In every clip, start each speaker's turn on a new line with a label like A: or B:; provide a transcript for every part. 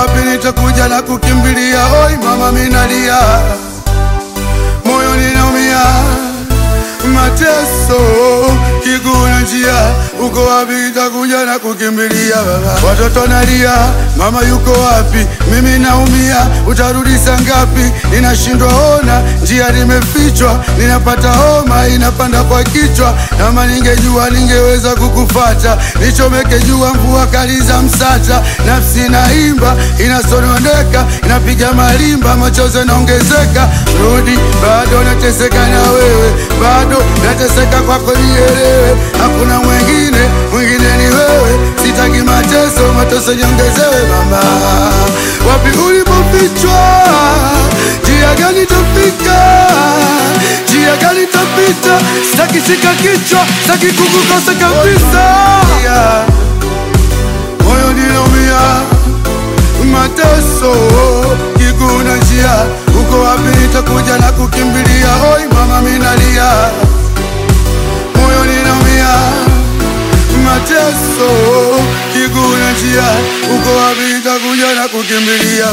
A: wapi nitakuja na kukimbilia? Oi mama minalia, moyo ninaumia, mateso kiguna njia, uko wapi nitakuja na kukimbilia? Baba watoto nalia, mama yuko wapi? Mimi naumia, utarudi saa ngapi? Ninashindwa ona, njia nimefichwa, ninapata homa inapanda kwa kichwa. Kama ningejua ningeweza kukufata, nichomeke jua mvua kali za Msata. Nafsi naimba inasononeka, inapiga malimba, machozi yanaongezeka. Rudi, bado nateseka na wewe, bado nateseka kwako, nielewe. Hakuna mwingine ni wewe, sitaki mateso niongezewe. Mama wapi ulipofichwa? Njia gani tafika? Njia gani tapita? Sitaki shika kichwa, sitaki kukukosa kabisa. Moyo ninaumia, mateso kiguna njia, uko wapi nitakuja na kukimbilia? Oi mama minalia, moyo ninaumia, mateso kiguna njia, uko wapi nitakuja na kukimbilia?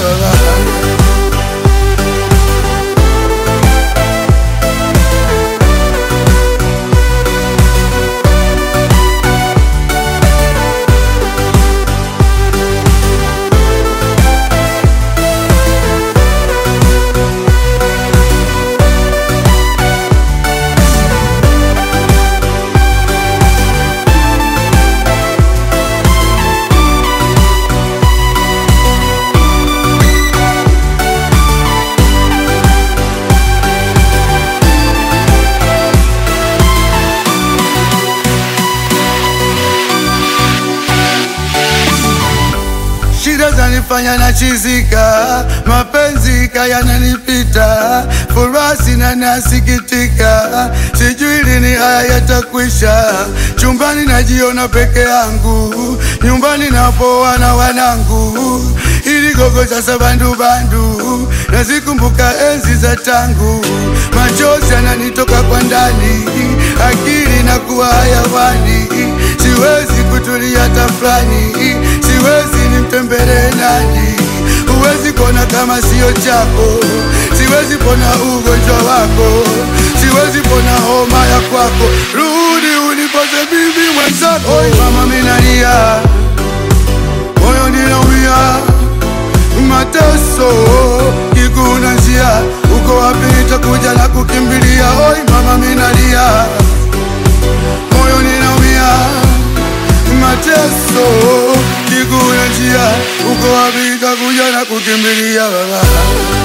A: Shida zanifanya nachizika, mapenzi yananipita, furaha sina nasikitika, sijui lini haya yatakwisha. Chumbani najiona peke yangu, nyumbani napoa na wanangu, ili gogo sasa bandu, nazikumbuka enzi za tangu. Machozi yananitoka kwa ndani, akili na kuwa hayawani, siwezi kutulia tafrani, siwezi nimtembele nani. Huwezi kona kama sio chako, siwezi pona ugonjwa wako, siwezi pona homa ya kwako. Rudi unipoze bibi mwenzako. Oi mama minalia, moyo ninaumia, mateso kiguna njia, uko wapi nitakuja na kukimbilia? Oi mama minalia, moyo ninaumia, mateso kiguna njia, uko wapi nitakuja na kukimbilia? Baba